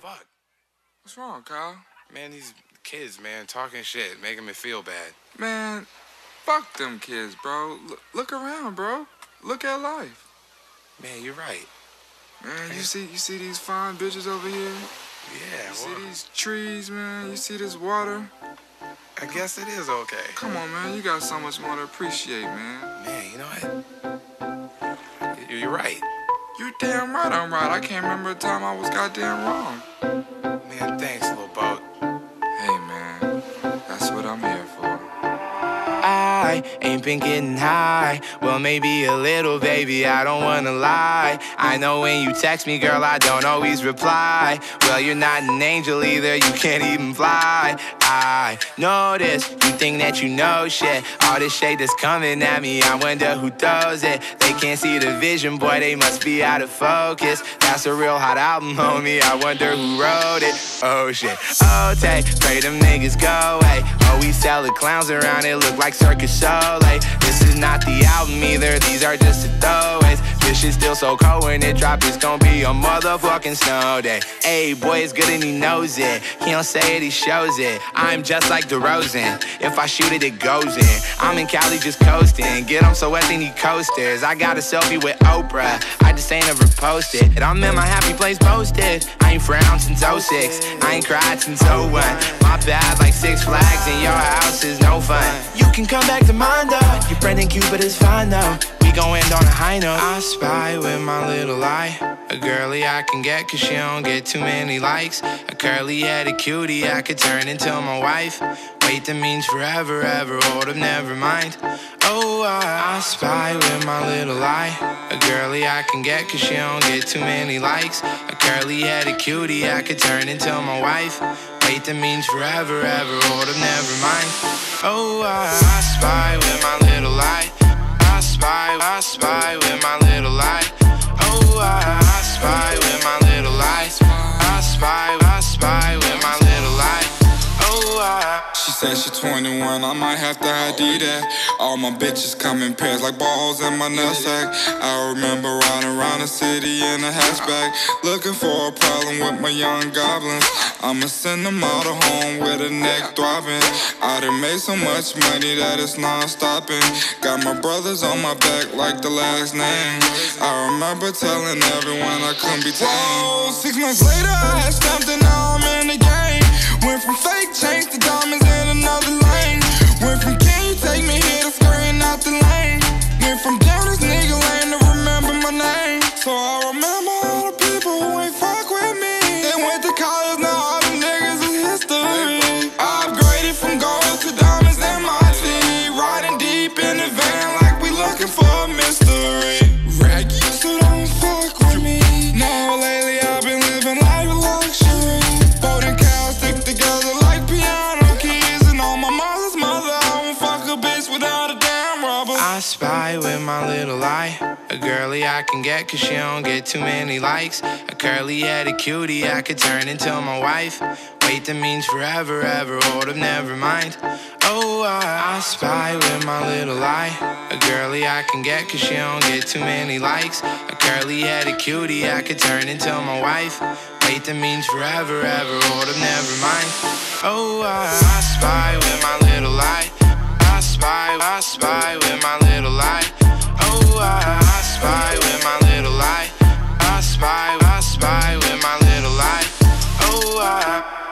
fuck? What's wrong, Kyle? Man, these kids, man, talking shit, making me feel bad. Man, fuck them kids, bro. Look around, bro. Look at life. Man, you're right. Man, you see these fine bitches over here? Yeah, You see these trees, man? You see this water? I guess it is okay. Come on, man. You got so much more to appreciate, man. Man, you know what? You're right. You damn right I'm right. I can't remember a time I was goddamn wrong. Man, thanks, little boat. Hey, man. That's what I'm here for. I ain't been getting high. Well, maybe a little, baby, I don't wanna lie. I know when you text me, girl, I don't always reply. Well, you're not an angel either, you can't even fly. I know this, you think that you know shit. All this shade that's coming at me, I wonder who throws it. They can't see the vision, boy, they must be out of focus. That's a real hot album, homie, I wonder who wrote it. Oh shit, oh take, pray them niggas go away. Oh, we sell the clowns around, it look like Circus Soleil. This is not the album either, these are just the throwaways. This shit's still so cold when it drop, it's gon' be a motherfucking snow day. Hey, boy, it's good and he knows it. He don't say it, he shows it. I'm just like DeRozan. If I shoot it, it goes in. I'm in Cali just coasting. Get him so wet, they need coasters. I got a selfie with Oprah. I just ain't ever posted. And I'm in my happy place posted. I ain't frowned since 06. I ain't cried since 01. My bad like Six Flags and your house is no fun. You can come back to mine though. Your friend in Cupid is fine though. We gon' end on a high note. I spy with my little eye. A girly I can get cause she don't get too many likes. A curly-headed cutie I could turn into my wife. Wait, that means forever, ever, hold up, never mind. Oh, I spy with my little eye. A girly I can get cause she don't get too many likes. A curly-headed cutie I could turn into my wife. Wait, that means forever, ever, hold up, never mind. Oh, I spy with my little eye. I spy with my little eye. Oh, I spy with my little eye. I spy with my little eye. Oh, She said she 21, I might have to ID that. All my bitches come in pairs like balls in my nutsack. I remember riding around the city in a hatchback, looking for a problem with my young goblins. I'ma send them all to home with a neck throbbing. I done made so much money that it's non-stopping. Got my brothers on my back like the last name. I remember telling everyone I couldn't be tamed. Whoa, 6 months later I had stamped and now I'm in the game. Went from fake chains to diamonds in another lane. Went from can you take me here to scurrying out the lane. Went from down this nigga lane to remember my name. So I remember all the people who ain't fuck with me. They went to college, now all them niggas is history. I upgraded from gold to diamonds in my teeth. Riding deep in the van like we looking for a mystery. Raggy, so don't fuck with me. Now lately I've been living life of luxury. Boating cows stick together like piano keys. And on my mother's mother, I won't fuck a bitch without a damn rubber. I spy with my little eye. A girly I can get cause she don't get too many likes. A curly-headed cutie I could turn into my wife. Wait, that means forever, ever, hold up, never mind. Oh, I spy with my little eye. A girly I can get cause she don't get too many likes. A curly-headed cutie I could turn into my wife. Wait, that means forever, ever, hold up, never mind. Oh, I spy with my little eye. I spy with my little eye. Oh, I spy with my little eye. I spy with my little eye. Oh,